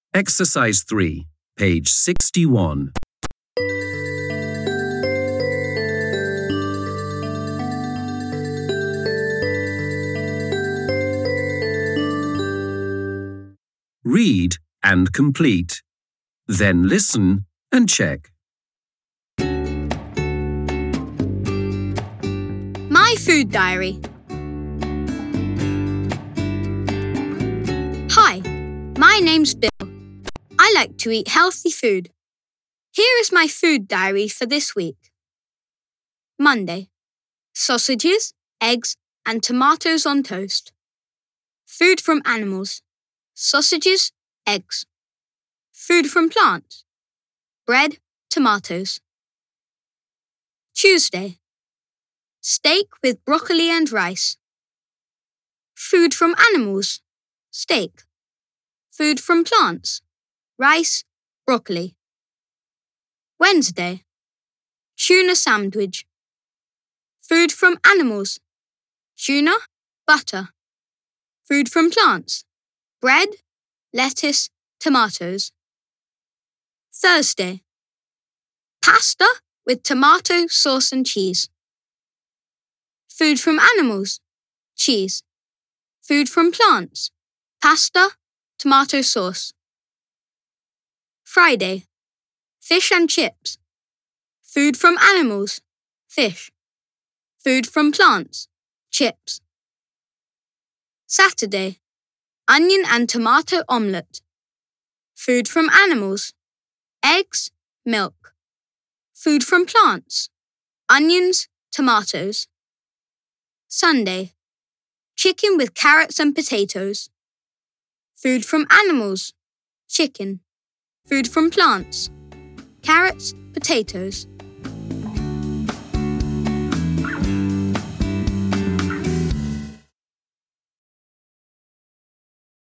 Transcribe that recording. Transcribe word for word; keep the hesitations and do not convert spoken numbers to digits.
Exercise three, page sixty-one. Read and complete. Then listen and check. My food diary. Hi, my name's Bill. I like to eat healthy food. Here is my food diary for this week. Monday. Sausages, eggs, and tomatoes on toast. Food from animals. Sausages, eggs. Food from plants. Bread, tomatoes. Tuesday. Steak with broccoli and rice. Food from animals. Steak. Food from plants. Rice, broccoli. Wednesday. Tuna sandwich. Food from animals. Tuna, butter. Food from plants. Bread, lettuce, tomatoes. Thursday. Pasta with tomato sauce and cheese. Food from animals. Cheese. Food from plants. Pasta, tomato sauce. Friday. Fish and chips. Food from animals. Fish. Food from plants. Chips. Saturday. Onion and tomato omelette. Food from animals. Eggs, milk. Food from plants. Onions, tomatoes. Sunday. Chicken with carrots and potatoes. Food from animals. Chicken. Food from plants. Carrots, potatoes.